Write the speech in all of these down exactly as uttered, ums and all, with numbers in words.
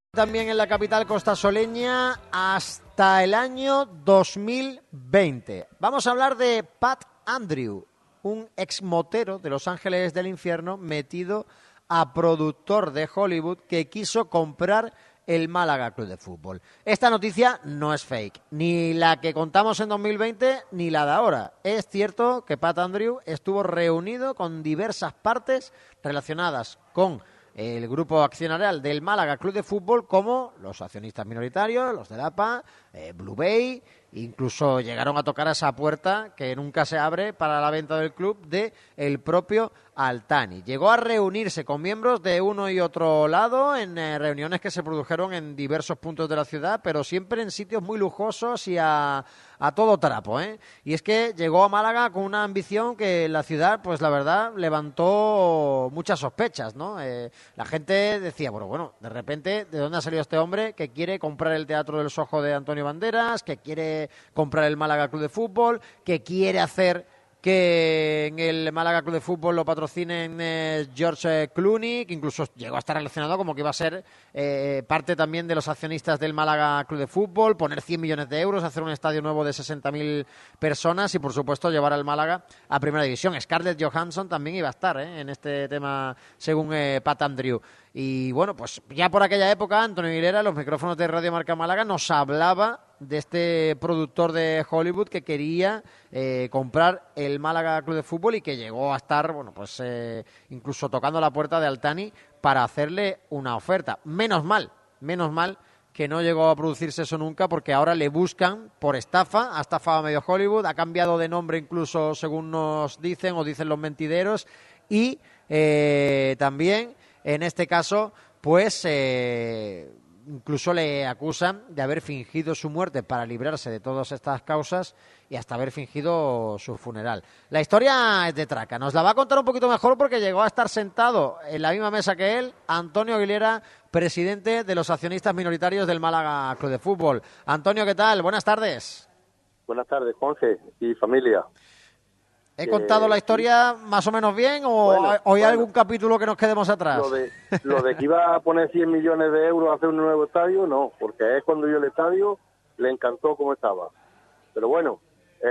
También en la capital costasoleña hasta el año dos mil veinte. Vamos a hablar de Pat Andrew, un exmotero de Los Ángeles del Infierno metido a productor de Hollywood que quiso comprar el Málaga Club de Fútbol. Esta noticia no es fake, ni la que contamos en dos mil veinte ni la de ahora. Es cierto que Pat Andrew estuvo reunido con diversas partes relacionadas con el grupo accionarial del Málaga Club de Fútbol, como los accionistas minoritarios, los de la A P A, eh, Blue Bay, incluso llegaron a tocar a esa puerta que nunca se abre para la venta del club de el propio Al-Thani. Llegó a reunirse con miembros de uno y otro lado en eh, reuniones que se produjeron en diversos puntos de la ciudad, pero siempre en sitios muy lujosos y a, a todo trapo, ¿eh? Y es que llegó a Málaga con una ambición que la ciudad, pues la verdad, levantó muchas sospechas, ¿no? Eh, la gente decía, bueno, bueno, de repente, ¿de dónde ha salido este hombre que quiere comprar el Teatro del Sojo de Antonio Banderas, que quiere comprar el Málaga Club de Fútbol, que quiere hacer que en el Málaga Club de Fútbol lo patrocinen eh, George Clooney, que incluso llegó a estar relacionado como que iba a ser eh, parte también de los accionistas del Málaga Club de Fútbol, poner cien millones de euros, hacer un estadio nuevo de sesenta mil personas y, por supuesto, llevar al Málaga a Primera División. Scarlett Johansson también iba a estar ¿eh? en este tema, según eh, Pat Andrew. Y, bueno, pues ya por aquella época, Antonio Aguilera, los micrófonos de Radio Marca Málaga, nos hablaba de este productor de Hollywood que quería eh, comprar el Málaga Club de Fútbol y que llegó a estar, bueno, pues eh, incluso tocando la puerta de Al-Thani para hacerle una oferta. Menos mal, menos mal que no llegó a producirse eso nunca, porque ahora le buscan por estafa, ha estafado a medio Hollywood, ha cambiado de nombre incluso según nos dicen o dicen los mentideros, y eh, también en este caso pues eh, incluso le acusan de haber fingido su muerte para librarse de todas estas causas y hasta haber fingido su funeral. La historia es de traca. Nos la va a contar un poquito mejor porque llegó a estar sentado en la misma mesa que él Antonio Aguilera, presidente de los accionistas minoritarios del Málaga Club de Fútbol. Antonio, ¿qué tal? Buenas tardes. Buenas tardes, Jorge y familia. ¿He eh, contado la historia más o menos bien o, bueno, o hay bueno, algún capítulo que nos quedemos atrás? Lo de, lo de que iba a poner cien millones de euros a hacer un nuevo estadio, no, porque es cuando vio el estadio, le encantó cómo estaba. Pero bueno,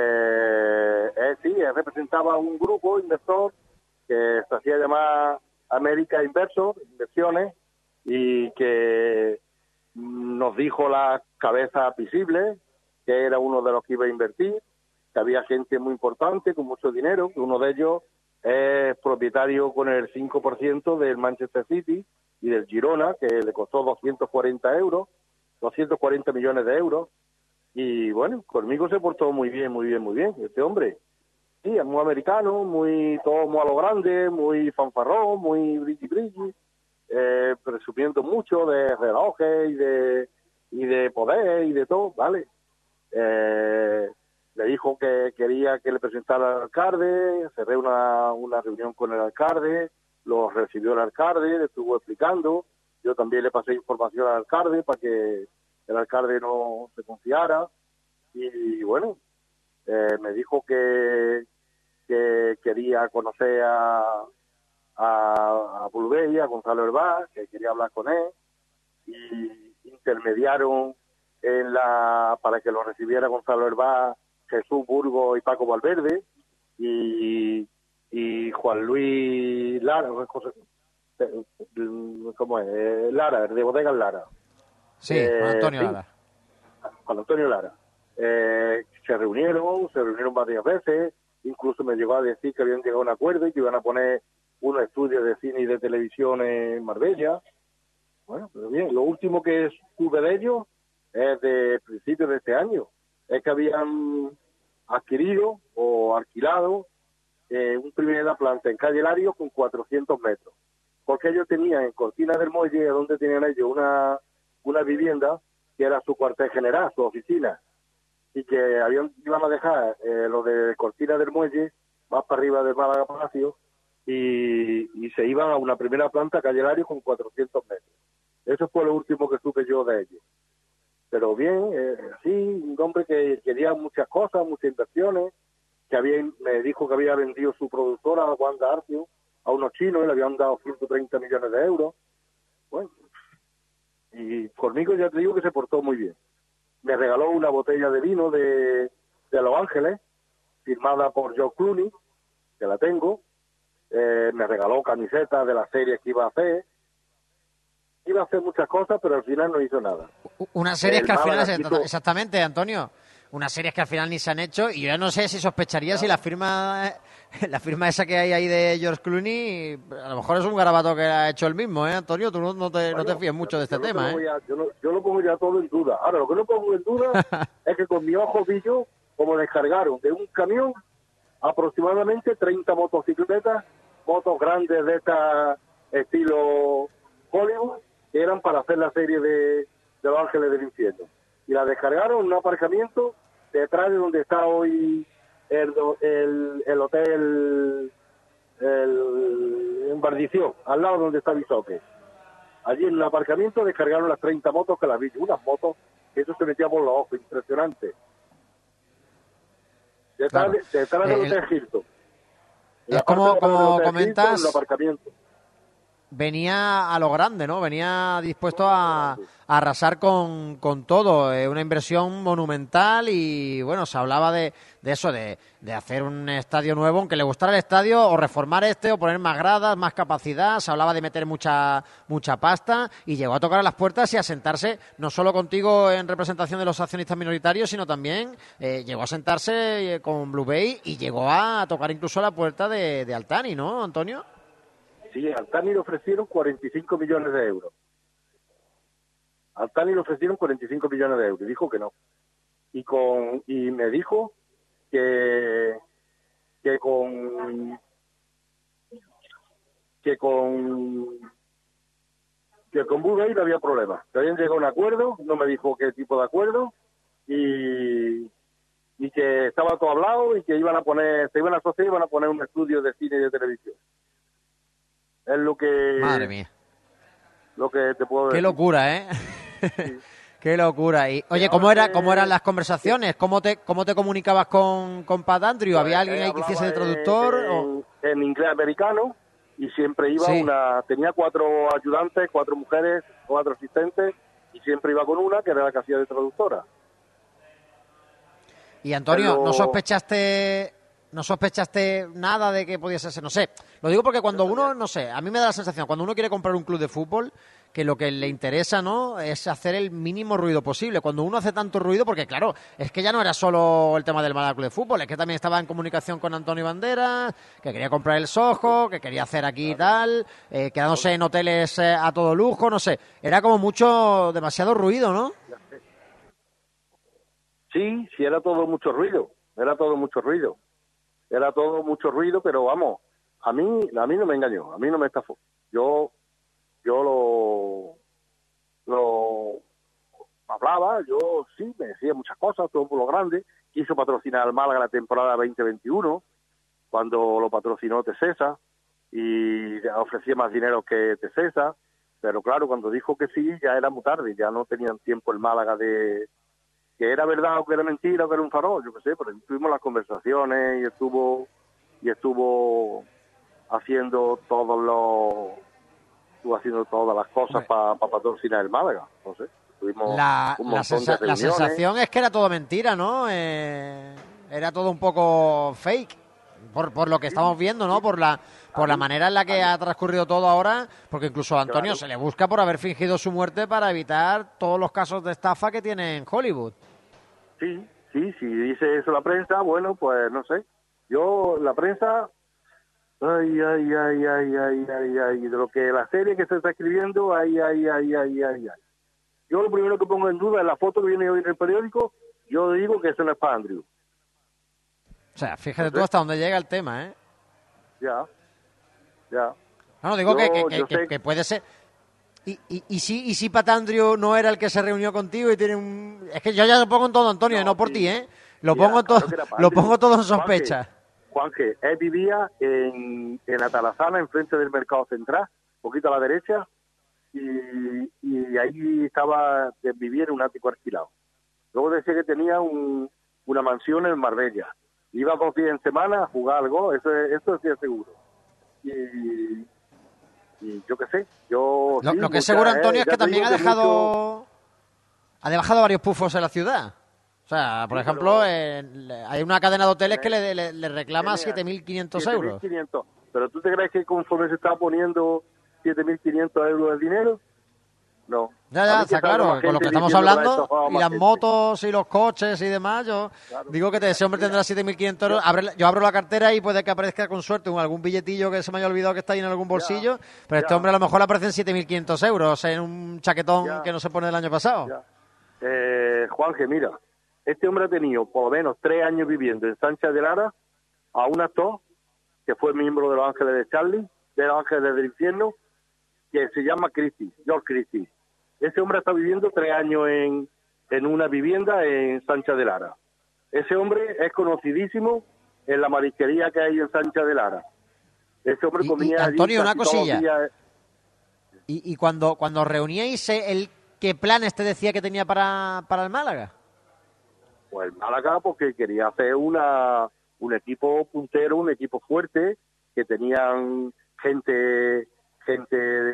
eh, eh, sí, él representaba un grupo inversor que se hacía llamar América Inversor, Inversiones, y que nos dijo las cabezas visibles que era uno de los que iba a invertir, que había gente muy importante con mucho dinero, que uno de ellos es propietario con el cinco por ciento del Manchester City y del Girona, que le costó doscientos cuarenta euros, doscientos cuarenta millones de euros, y bueno, conmigo se portó muy bien, muy bien, muy bien, este hombre. Sí, es muy americano, muy todo muy a lo grande, muy fanfarrón, muy brilli brilli, eh, presumiendo mucho de relojes y de, y de poder y de todo, ¿vale? Eh... Le dijo que quería que le presentara al alcalde, cerré una, una reunión con el alcalde, lo recibió el alcalde, le estuvo explicando, yo también le pasé información al alcalde para que el alcalde no se confiara, y bueno, eh, me dijo que, que quería conocer a, a, a Bulbey, a Gonzalo Herbás, que quería hablar con él, y intermediaron en la para que lo recibiera Gonzalo Herbás, Jesús Burgos y Paco Valverde y, y Juan Luis Lara, ¿cómo es? Lara, de Bodegas Lara. Sí, eh, Juan Antonio sí, Lara. Juan Antonio Lara. Eh, se reunieron, se reunieron varias veces, incluso me llegó a decir que habían llegado a un acuerdo y que iban a poner unos estudios de cine y de televisión en Marbella. Bueno, pero bien, lo último que tuve de ellos es de principios de este año. Es que habían adquirido o alquilado eh, una primera planta en calle Lario con cuatrocientos metros. Porque ellos tenían en Cortina del Muelle, donde tenían ellos una, una vivienda que era su cuartel general, su oficina, y que habían iban a dejar eh, lo de Cortina del Muelle más para arriba del Málaga Palacio y, y se iban a una primera planta, calle Lario, con cuatrocientos metros. Eso fue lo último que supe yo de ellos. Pero bien, eh, sí, un hombre que quería muchas cosas, muchas inversiones, que había me dijo que había vendido su productora, Wanda Arcio, a unos chinos y le habían dado ciento treinta millones de euros. Bueno, y y conmigo ya te digo que se portó muy bien. Me regaló una botella de vino de, de Los Ángeles, firmada por George Clooney, que la tengo. Eh, me regaló camisetas de las series que iba a hacer. Iba a hacer muchas cosas, pero al final no hizo nada. Una serie El que al final, Málaga es, quito- exactamente, Antonio, unas series que al final ni se han hecho y yo ya no sé si sospecharía si la firma la firma esa que hay ahí de George Clooney, a lo mejor es un garabato que ha hecho él mismo, ¿eh, Antonio? Tú no, no te, no te Bueno, fías mucho yo- de este yo lo tema, pongo ¿eh? ya- yo, lo, yo lo pongo ya todo en duda. Ahora, lo que no pongo en duda es que con mi ojo vi yo como descargaron de un camión aproximadamente treinta motocicletas, motos grandes de esta estilo Hollywood, que eran para hacer la serie de, de Los Ángeles del Infierno. Y la descargaron en un aparcamiento detrás de donde está hoy el, el, el hotel el, en Bardició, al lado donde está Bisoque. Allí en el aparcamiento descargaron las treinta motos que las vi, unas motos que eso se metía por los ojos, impresionante. Detrás, Claro. de, detrás del El- Hotel Hilton. En es la parte como- de atrás del como Hotel comentas, Hilton, en el aparcamiento. Venía a lo grande, ¿no? Venía dispuesto a, a arrasar con, con todo. Eh, una inversión monumental y, bueno, se hablaba de, de eso, de, de hacer un estadio nuevo, aunque le gustara el estadio, o reformar este, o poner más gradas, más capacidad. Se hablaba de meter mucha mucha pasta y llegó a tocar a las puertas y a sentarse, no solo contigo en representación de los accionistas minoritarios, sino también eh, llegó a sentarse eh, con Blue Bay y llegó a tocar incluso la puerta de, de Altani, ¿no, Antonio? Sí, a Altani le ofrecieron cuarenta y cinco millones de euros. A Altani le ofrecieron cuarenta y cinco millones de euros y dijo que no. Y con y me dijo que que con que con que con Blue Bay no había problema. Que habían llegado a un acuerdo, no me dijo qué tipo de acuerdo y y que estaba todo hablado y que iban a poner, se iban a asociar y iban a poner un estudio de cine y de televisión. Es lo que Madre mía. lo que te puedo Qué decir. locura, ¿eh? Qué locura. Y, oye, ¿cómo era, cómo eran las conversaciones? ¿Cómo te, cómo te comunicabas con, con Pat Andrew? ¿Había alguien ahí que hiciese de traductor? En, o- en inglés americano y siempre iba Sí. una, tenía cuatro ayudantes, cuatro mujeres, cuatro asistentes y siempre iba con una que era la que hacía de traductora. Y Antonio, Pero- ¿no sospechaste, no sospechaste nada de que pudiese ser? No sé, lo digo porque cuando uno, no sé, a mí me da la sensación, cuando uno quiere comprar un club de fútbol, que lo que le interesa, ¿no?, es hacer el mínimo ruido posible. Cuando uno hace tanto ruido, porque claro, es que ya no era solo el tema del Málaga Club de Fútbol, es que también estaba en comunicación con Antonio Banderas, que quería comprar el Soho, que quería hacer aquí y tal, eh, quedándose en hoteles eh, a todo lujo, no sé, era como mucho, demasiado ruido, ¿no? Sí, sí, era todo mucho ruido, era todo mucho ruido, era todo mucho ruido, pero vamos, a mí, a mí no me engañó, a mí no me estafó. Yo, yo lo, lo hablaba, yo sí, me decía muchas cosas, todo por lo grande, quiso patrocinar al Málaga la temporada veinte veintiuno, cuando lo patrocinó Tecesa, y ofrecía más dinero que Tecesa, pero claro, cuando dijo que sí, ya era muy tarde, ya no tenían tiempo el Málaga de que era verdad o que era mentira o que era un farol, yo qué sé, pero tuvimos las conversaciones y estuvo y estuvo haciendo todos los estuvo haciendo todas las cosas para pa patrocinar el Málaga, no sé, tuvimos La, un la, montón sensa- de la reuniones. sensación es que era todo mentira, ¿no? Eh, era todo un poco fake, por, por lo que estamos viendo, ¿no? Por la por la manera en la que ha transcurrido todo ahora, porque incluso a Antonio Claro. se le busca por haber fingido su muerte para evitar todos los casos de estafa que tiene en Hollywood. Sí, sí, si dice eso la prensa, bueno, pues no sé. Yo, la prensa, ay, ay, ay, ay, ay, ay, ay, de lo que la serie que se está escribiendo, ay, ay, ay, ay, ay, ay. Yo lo primero que pongo en duda es la foto que viene hoy en el periódico, yo digo que eso no es para Andrew. O sea, fíjate No tú sé. hasta dónde llega el tema, ¿eh? Ya, ya. No, no, digo Yo- que, que, que, yo que- sé- que puede ser... Y, y, y si, y si Pat Andrew no era el que se reunió contigo y tiene un... Es que yo ya lo pongo en todo, Antonio, No, y no por sí. ti, ¿eh? Lo Mira, pongo, claro todo, que era para lo Andrew. pongo todo en Juanque, sospecha. Juanque, él vivía en, en Atalazana, enfrente del Mercado Central, un poquito a la derecha, y, y ahí estaba, vivía en un ático alquilado. Luego decía que tenía un, una mansión en Marbella. Iba dos días en semana a jugar algo, eso, eso sí es seguro. Y, y yo qué sé, yo... Lo, sí, lo que es mucha- seguro, Antonio, eh, es que ya te también ha digo que dejado mucho- ha dejado varios pufos en la ciudad. O sea, por Sí, ejemplo, pero- en- hay una cadena de hoteles que le, le- le reclama Eneas, siete mil quinientos siete mil euros. quinientos. Pero ¿tú te crees que conforme se está poniendo siete mil quinientos euros de dinero? No. Ya, A ya, mí que está salga claro, más con lo gente que estamos diciendo que la ha hablando, estafado y más las gente. motos y los coches y demás, yo Claro. digo que ese hombre tendrá siete mil quinientos euros. Abre- yo abro la cartera y puede que aparezca con suerte un- algún billetillo que se me haya olvidado que está ahí en algún bolsillo, pero este ya. hombre a lo mejor le aparecen siete mil quinientos euros en un chaquetón Ya. que no se pone del año pasado. Ya. Eh, Juanje, mira, este hombre ha tenido por lo menos tres años viviendo en Sánchez de Lara a un actor que fue miembro de los Ángeles de Charlie, de los Ángeles del Infierno, que se llama Christie, George Christie. Ese hombre está viviendo tres años en, en una vivienda en Sánchez de Lara. Ese hombre es conocidísimo en la marisquería que hay en Sánchez de Lara. Ese hombre Y- y, comía allí Antonio, una casi todos los cosilla. días. Y, y cuando, cuando reuníais, eh, el, ¿qué planes te decía que tenía para, para el Málaga? Pues Málaga, porque quería hacer una un equipo puntero, un equipo fuerte, que tenían gente gente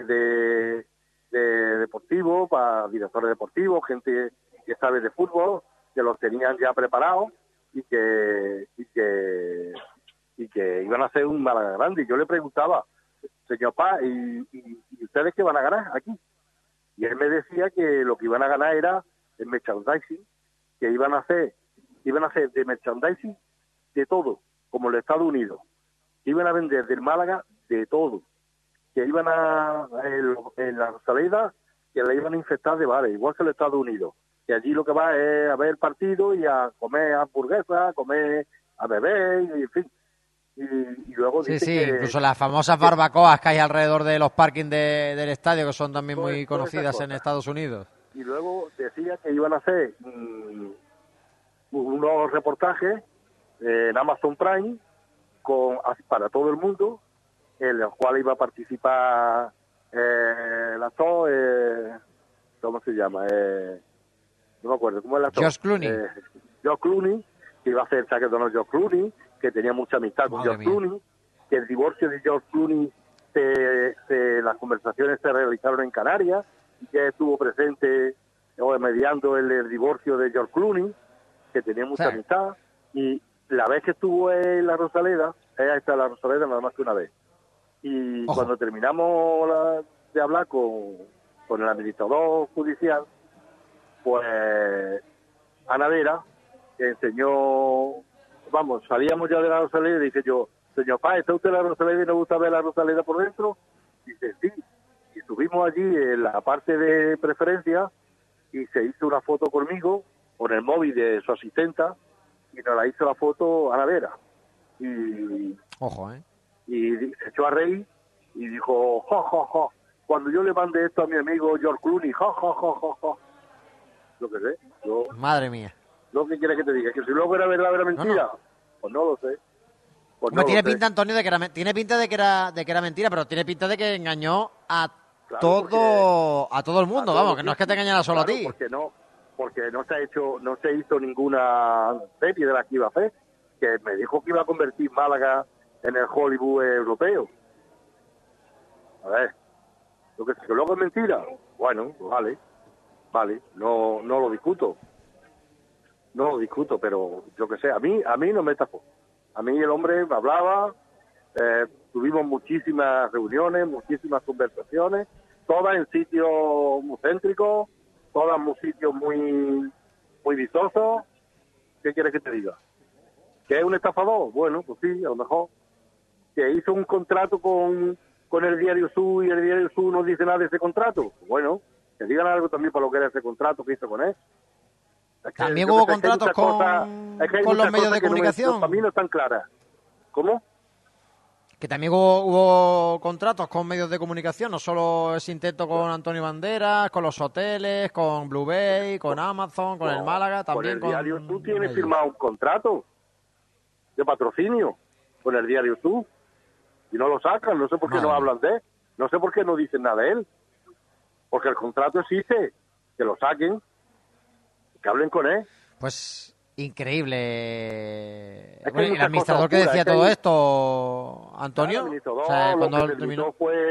de, de deportivo, para directores deportivos, gente que sabe de fútbol, que los tenían ya preparados y que y que y que iban a hacer un Málaga grande. Y yo le preguntaba, señor Paz, ¿y, y, y ustedes qué van a ganar aquí? Y él me decía que lo que iban a ganar era el merchandising, que iban a hacer, iban a hacer de merchandising de todo, como el Estados Unidos. Que iban a vender del Málaga de todo. Que iban a, el, en la Rosaleda, que la iban a infectar de bares, igual que el Estados Unidos. Que allí lo que va es a ver el partido y a comer hamburguesas, a comer, a beber, y en fin. Y, y luego Sí, dice sí, que, incluso las famosas barbacoas que hay alrededor de los parkings de- del estadio, que son también Todas- muy todas esas conocidas en cosas. Estados Unidos. y luego decía que iban a hacer mm, unos reportajes en Amazon Prime con para todo el mundo, en los cuales iba a participar eh, el actor, eh, ¿cómo se llama? Eh, no me acuerdo, ¿cómo es el actor? George Clooney. Eh, George Clooney, que iba a hacer chaquetón George Clooney, que tenía mucha amistad con Madre George mía. Clooney, que el divorcio de George Clooney, se, se- las conversaciones se realizaron en Canarias, y que estuvo presente o mediando el, el divorcio de George Clooney, que tenía mucha Sí. amistad, y la vez que estuvo en la Rosaleda, ella está en la Rosaleda nada más que una vez. Y Ojo. cuando terminamos la- de hablar con, con el administrador judicial, pues Ana Vera enseñó, vamos, salíamos ya de la Rosaleda y dije yo, señor Paz, ¿está usted en la Rosaleda y no gusta ver la Rosaleda por dentro? Dice, sí. Y estuvimos allí en la parte de preferencia y se hizo una foto conmigo, con el móvil de su asistenta, y nos la hizo la foto Ana Vera. Y, Ojo, ¿eh? y di- se echó a reír y dijo, jo, jo, jo, cuando yo le mande esto a mi amigo George Clooney, jo, jo, jo, jo, jo. Lo que sé, yo, Madre mía. lo que quiere que te diga, que si luego era verdad, era mentira, no. pues no lo sé. Pues Hombre, no tiene lo sé. pinta, Antonio, de que era, me- tiene pinta de que era de que era mentira, pero tiene pinta de que engañó a Claro, todo a todo el mundo, A vamos, todos que no es los que te engañara solo claro, a ti. porque no, porque no se ha hecho, no se hizo ninguna serie de la que iba a hacer, que me dijo que iba a convertir Málaga en el Hollywood europeo. A ver, lo que, que luego es mentira, bueno, pues vale, vale, no, no lo discuto, no lo discuto, pero yo que sé, a mí, a mí no me estafó. A mí el hombre me hablaba, eh, tuvimos muchísimas reuniones, muchísimas conversaciones, todas en sitios muy céntricos, todas en sitios muy, muy vistosos. ¿Qué quieres que te diga? ¿Que es un estafador? Bueno, pues sí, a lo mejor. ¿Que hizo un contrato con, con el Diario Sur y el Diario Sur no dice nada de ese contrato? Pues bueno, que digan algo también para lo que era ese contrato que hizo con él. Es que, También yo hubo que sé, es que hay contratos muchas con- cosas- es que hay con los muchas medios cosas de que no me- comunicación. para mí no están claras. ¿Cómo? Que también hubo, hubo contratos con medios de comunicación, no solo ese intento con Antonio Banderas, con los hoteles, con Blue Bay, con Amazon, con el No, Málaga, también con con... el Diario Sur tienes medios. firmado un contrato de patrocinio con el Diario Sur y no lo sacan, no sé por qué Madre no mía. hablan de él, no sé por qué no dicen nada de él, porque el contrato existe, que lo saquen, que hablen con él. Pues increíble. que hay Bueno, ¿y el muchas administrador cosas que oscuras, decía es que todo hay- esto, Antonio? El administrador, O sea, lo cuando que terminó... terminó fue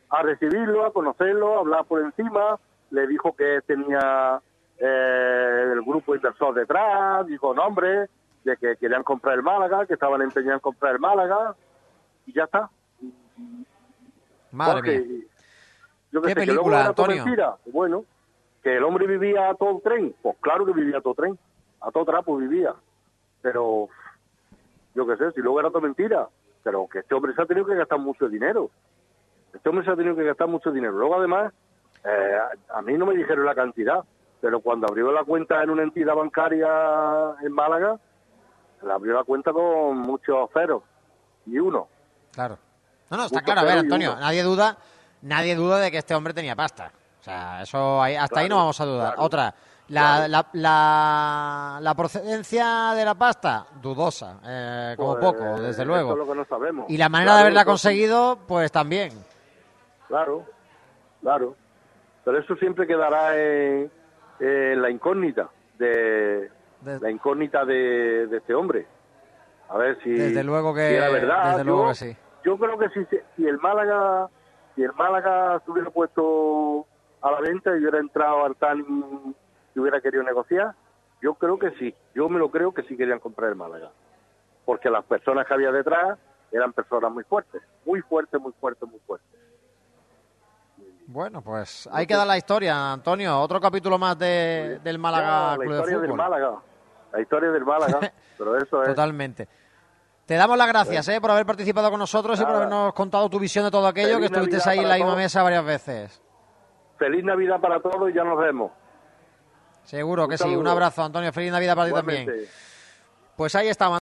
a recibirlo, a conocerlo, a hablar por encima. Le dijo que tenía eh, el grupo inversor detrás, dijo nombres de que querían comprar el Málaga, que estaban empeñados en comprar el Málaga, y ya está. Madre Porque, mía. yo que ¿Qué sé, que luego película, era todo Antonio? mentira. Bueno, que el hombre vivía a todo tren, pues claro que vivía a todo tren, a todo trapo vivía. Pero, yo qué sé, si luego era todo mentira, pero que este hombre se ha tenido que gastar mucho dinero. Este hombre se ha tenido que gastar mucho dinero. Luego, además, eh, a mí no me dijeron la cantidad, pero cuando abrió la cuenta en una entidad bancaria en Málaga, le abrió la cuenta con muchos ceros y uno. Claro. No, no, está Mucho claro. A ver, cero y Antonio, uno. nadie duda, nadie duda de que este hombre tenía pasta. O sea, eso ahí- hasta ahí no Claro, vamos a dudar. claro, Otra, la, claro. la, la, la procedencia de la pasta, dudosa, eh, como Pues, poco, desde Eso luego. es lo que no sabemos. Y la manera Claro, de haberla entonces, conseguido, pues también. Claro, claro. Pero eso siempre quedará en, en la incógnita de De- la incógnita de, de este hombre. A ver si, Desde luego que- si era verdad. desde luego yo, que sí. yo creo que si, si el Málaga si el Málaga se hubiera puesto a la venta y hubiera entrado al Tani y hubiera querido negociar, yo creo que sí. Yo me lo creo que sí querían comprar el Málaga. Porque las personas que había detrás eran personas muy fuertes. Muy fuertes, muy fuertes, muy fuertes. Bueno, pues hay que dar la historia, Antonio. Otro capítulo más de, del Málaga Ya, la Club de historia del Fútbol. Málaga. La historia del Málaga. Pero eso es... Totalmente. Te damos las gracias eh, por haber participado con nosotros y por Nada. habernos contado tu visión de todo aquello, Feliz que estuviste Navidad ahí en para la misma todos. mesa varias veces. Feliz Navidad para todos y ya nos vemos. Seguro Un que sí. Un saludo. abrazo, Antonio. Feliz Navidad para ti también. Igualmente. Pues ahí estamos.